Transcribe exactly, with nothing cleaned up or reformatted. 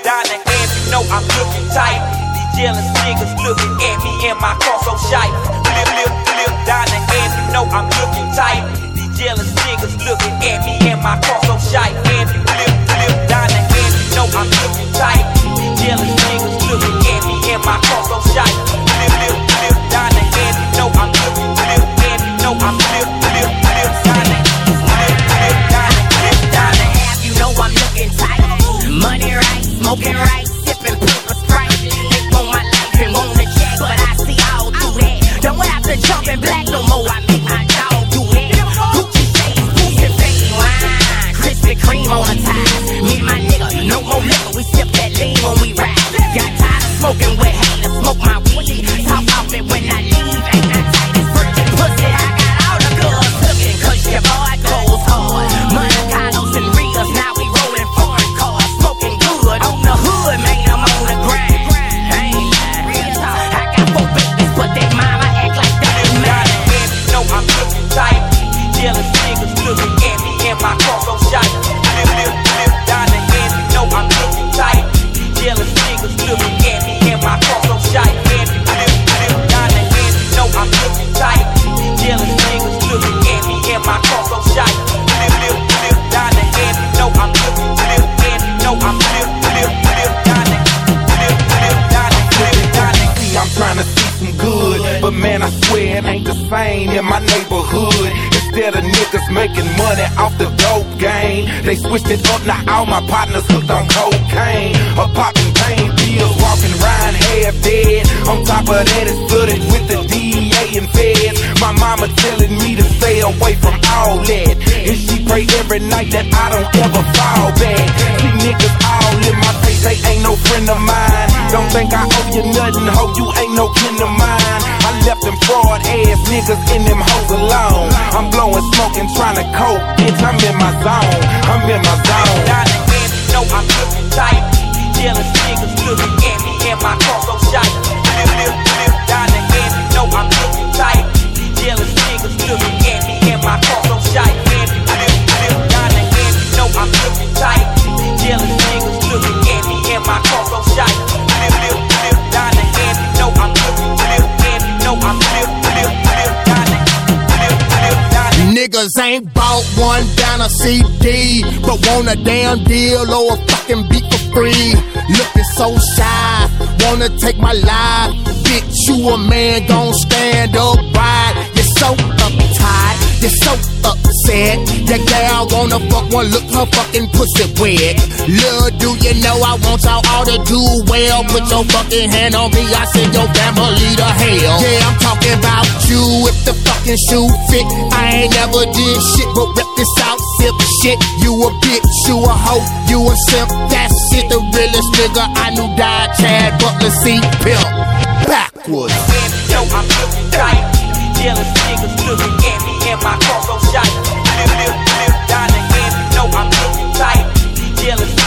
Donna, and you know I'm looking tight. These jealous niggas looking at me and my car so shy. Flip, flip, flip, Donna, and you know I'm looking tight. These jealous niggas looking at me and my car so shy. And you flip, flip, Donna, and you know I'm looking tight. These jealous niggas looking at me and my car so shy. Flip, flip, flip, Donna, and you know I'm looking flip, and you know I'm flip, flip, flip, Donna. Flip, flip, Donna, flip, Donna. You know I'm looking tight. Money right, smoking right, sipping purple Sprite. They want my life and want the check, but I see all through that. Don't have to jump in black no more. I make my dog do that. Gucci shades, Gucci fake wine, Krispy Kreme on the ties. Me and my nigga, no more liquor. We sip that lean when we ride. Got tired of smoking with haters, smoke my weed. Talk off it when I leave. Ain't that tight as virgin pussy. I got all the girls looking, cause your boy goes hard. Monte Carlos and Rios, now we rolling foreign cars. Smoking good on the hood, man, I'm on the grind. I ain't lying, real talk. I got four babies, but they mama act like that is mine. And you know I'm looking tight. These jealous niggas looking at me and my car so shy. Flip, flip, flip, Donna, and you know I'm looking tight. These jealous niggas looking at me and my car so shy. And you flip, flip, Donna, and you know I'm looking tight. These jealous niggas looking at me and my car so shy. Flip, flip, flip, Donna, and you know I'm looking flip, and you know I'm flip, flip, flip, Donna. Flip, flip, Donna, flip, Donna. See, I'm trying to see some good, but man, I swear it ain't the same in my neighborhood. Instead of niggas making money off the dope game, they switched it up, now all my partners hooked on cocaine. Or popping pain pills, walking around half dead. On top of that, it's flooded with the D E A and feds. My mama telling me to stay away from all that, and she pray every night that I don't ever fall back. See niggas all in my face, they ain't no friend of mine. Don't think I owe you nothing, ho, you ain't no kin of mine. I left them fraud ass niggas in them hoes alone. I'm blowing smoke and trying to cope, bitch, I'm in my zone, I'm in my zone. Donna, and you know I'm looking tight. These jealous niggas looking at me and my car so shy. Flip, flip, flip, Donna, and you know I'm looking tight. These jealous niggas looking at me and my car so shy. And you flip, flip, Donna, and you know I'm looking tight. These jealous niggas looking at me and my car so shy. Flip, flip, flip, Donna, and you know I'm looking flip, and you know I'm flip, flip, flip, Donna. Flip, flip, Donna. Niggas ain't bought one down a C D, but want a damn deal or a fucking beat for free. Looking so shy, wanna take my life. Bitch, you a man, gon' stand up right. You're so uptight, you're so upset. That gal wanna fuck one, look her fucking pussy wet. Lil' do you know I want y'all all to do well. Put your fucking hand on me, I send your family to hell. Yeah, I'm talking about you, if the fucking shoe fit. I ain't never did shit but rep this out, sip shit. You a bitch, you a hoe, you a simp, that's it. The realest nigga I knew died, Chad Butler, C. Pimp. Backwards. And you know I'm looking tight. These jealous niggas looking at me and my car so shy. Flip, flip, flip, Donna, and you know I'm looking tight. These jealous